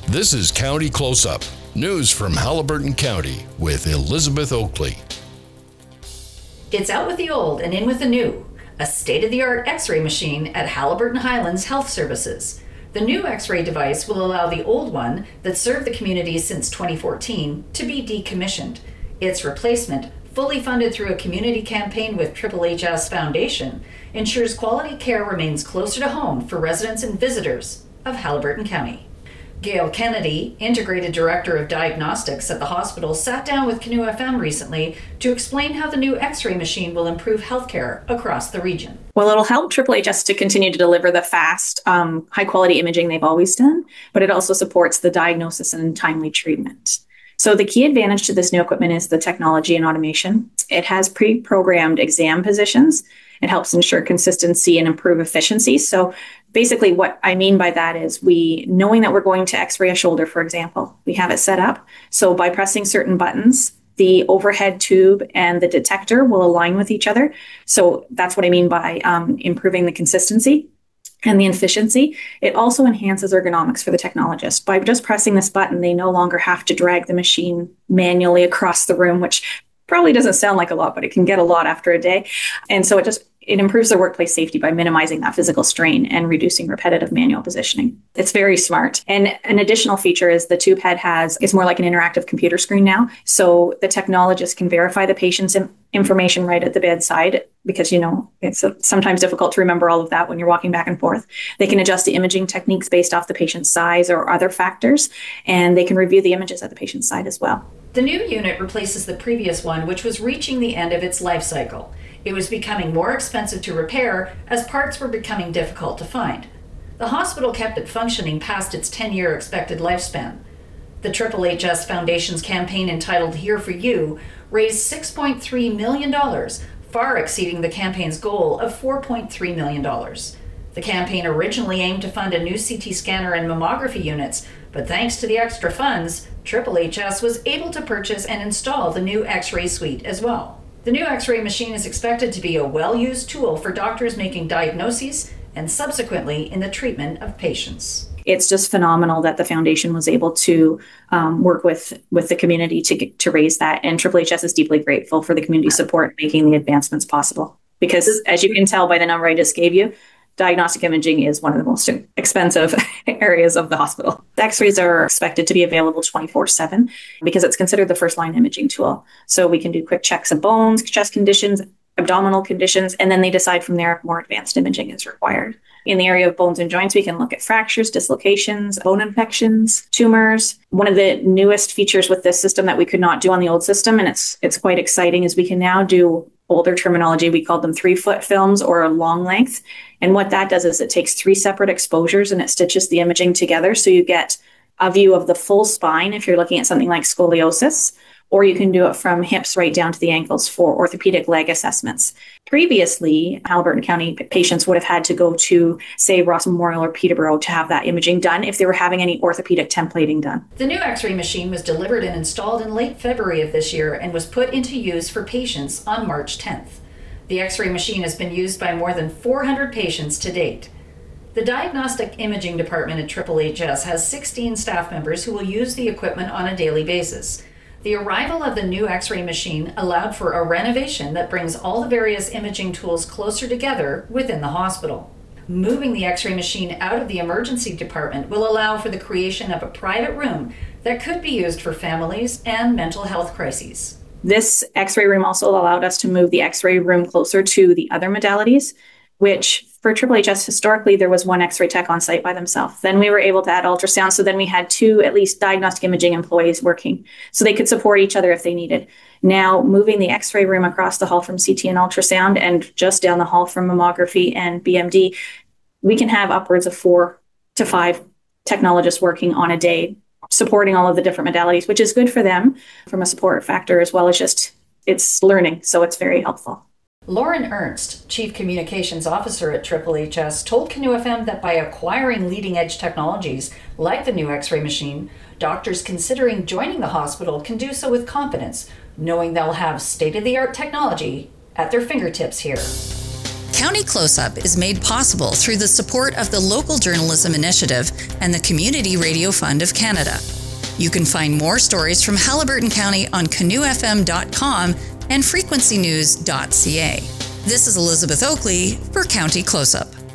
This is County Close-Up, news from Haliburton County with Elizabeth Oakley. It's out with the old and in with the new. A state-of-the-art X-ray machine at Haliburton Highlands Health Services. The new X-ray device will allow the old one that served the community since 2014 to be decommissioned. Its replacement, fully funded through a community campaign with Triple HS Foundation, ensures quality care remains closer to home for residents and visitors of Haliburton County. Gail Kennedy, Integrated Director of Diagnostics at the hospital, sat down with Canoe FM recently to explain how the new X-ray machine will improve healthcare across the region. Well, it'll help Triple HS to continue to deliver the fast, high-quality imaging they've always done, but it also supports the diagnosis and timely treatment. So the key advantage to this new equipment is the technology and automation. It has pre-programmed exam positions. It helps ensure consistency and improve efficiency. So basically what I mean by that is knowing that we're going to x-ray a shoulder, for example, we have it set up. So by pressing certain buttons, the overhead tube and the detector will align with each other. So that's what I mean by improving the consistency and the efficiency. It also enhances ergonomics for the technologist. By just pressing this button, they no longer have to drag the machine manually across the room, which probably doesn't sound like a lot, but it can get a lot after a day. And so it improves their workplace safety by minimizing that physical strain and reducing repetitive manual positioning. It's very smart. And an additional feature is the tube head is more like an interactive computer screen now. So the technologist can verify the patient's information right at the bedside because, it's sometimes difficult to remember all of that when you're walking back and forth. They can adjust the imaging techniques based off the patient's size or other factors, and they can review the images at the patient's side as well. The new unit replaces the previous one, which was reaching the end of its life cycle. It was becoming more expensive to repair as parts were becoming difficult to find. The hospital kept it functioning past its 10-year expected lifespan. The Triple HS Foundation's campaign entitled Here For You raised $6.3 million, far exceeding the campaign's goal of $4.3 million. The campaign originally aimed to fund a new CT scanner and mammography units, but thanks to the extra funds, Triple HS was able to purchase and install the new X-ray suite as well. The new X-ray machine is expected to be a well-used tool for doctors making diagnoses and subsequently in the treatment of patients. It's just phenomenal that the foundation was able to work with the community to raise that. And Triple HS is deeply grateful for the community support making the advancements possible. Because as you can tell by the number I just gave you, diagnostic imaging is one of the most expensive areas of the hospital. The X-rays are expected to be available 24/7 because it's considered the first-line imaging tool. So we can do quick checks of bones, chest conditions, abdominal conditions, and then they decide from there if more advanced imaging is required. In the area of bones and joints, we can look at fractures, dislocations, bone infections, tumors. One of the newest features with this system that we could not do on the old system, and it's quite exciting, is we can now do older terminology. We called them 3-foot films or long length. And what that does is it takes 3 separate exposures and it stitches the imaging together. So you get a view of the full spine if you're looking at something like scoliosis, or you can do it from hips right down to the ankles for orthopedic leg assessments. Previously, Haliburton County patients would have had to go to, say, Ross Memorial or Peterborough to have that imaging done if they were having any orthopedic templating done. The new X-ray machine was delivered and installed in late February of this year and was put into use for patients on March 10th. The X-ray machine has been used by more than 400 patients to date. The Diagnostic Imaging Department at Triple HS has 16 staff members who will use the equipment on a daily basis. The arrival of the new X-ray machine allowed for a renovation that brings all the various imaging tools closer together within the hospital. Moving the X-ray machine out of the emergency department will allow for the creation of a private room that could be used for families and mental health crises. This X-ray room also allowed us to move the X-ray room closer to the other modalities, which for Triple HS, historically, there was one X-ray tech on site by themselves. Then we were able to add ultrasound. So then we had 2, at least, diagnostic imaging employees working so they could support each other if they needed. Now, moving the X-ray room across the hall from CT and ultrasound and just down the hall from mammography and BMD, we can have upwards of 4 to 5 technologists working on a day, supporting all of the different modalities, which is good for them from a support factor as well as just it's learning. So it's very helpful. Lauren Ernst, Chief Communications Officer at Triple HS, told Canoe FM that by acquiring leading-edge technologies like the new X-ray machine, doctors considering joining the hospital can do so with confidence, knowing they'll have state-of-the-art technology at their fingertips here. County Close-Up is made possible through the support of the Local Journalism Initiative and the Community Radio Fund of Canada. You can find more stories from Haliburton County on canoefm.com and frequencynews.ca. This is Elizabeth Oakley for County Close-Up.